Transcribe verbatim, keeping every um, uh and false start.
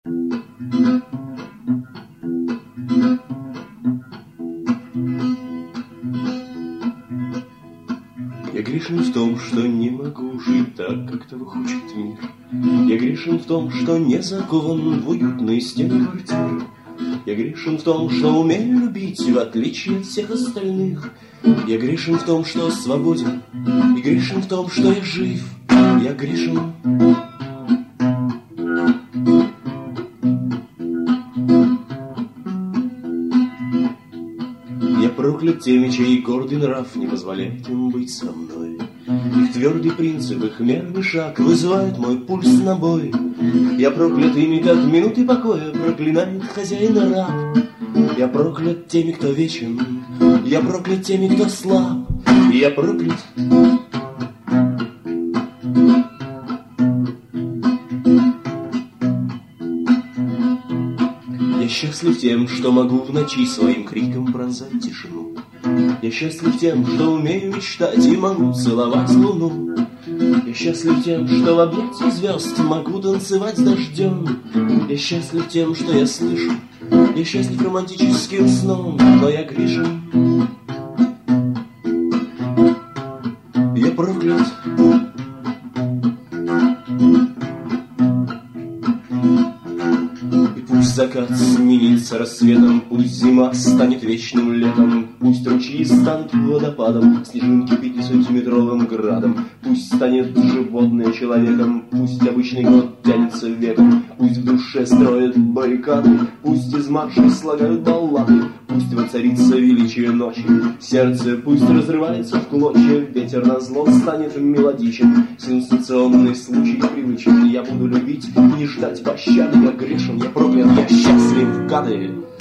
Я грешен в том, что не могу жить так, как того хочет мир. Я грешен в том, что не закован в уютные стены квартиры. Я грешен в том, что умею любить, в отличие от всех остальных. Я грешен в том, что свободен, и грешен в том, что я жив. Я грешен. Я проклят теми, чей гордый нрав не позволяет им быть со мной. Их твердый принцип, их мерный шаг вызывает мой пульс на бой. Я проклят ими, как минуты покоя проклинает хозяина раб. Я проклят теми, кто вечен, я проклят теми, кто слаб. Я проклят. Я счастлив тем, что могу в ночи своим криком пронзать тишину. Я счастлив тем, что умею мечтать и могу целовать луну. Я счастлив тем, что в объятии звезд могу танцевать с дождем. Я счастлив тем, что я слышу. Я счастлив романтическим сном, но я грешен. Я проклят. И пусть закат сменится рассветом, пусть зима станет вечным летом, пусть ручьи станут водопадом, снежинки пятисантиметровым градом, пусть станет животное человеком, пусть обычный год тянется веком, пусть в душе строят баррикады, пусть из маршей слагают баллады, пусть воцарится величие ночи, сердце пусть разрывается в клочья, ветер назло станет мелодичен, сенсационный случай привычен, я буду любить и не ждать пощады, я грешен, я проклят, я счастлив, гады.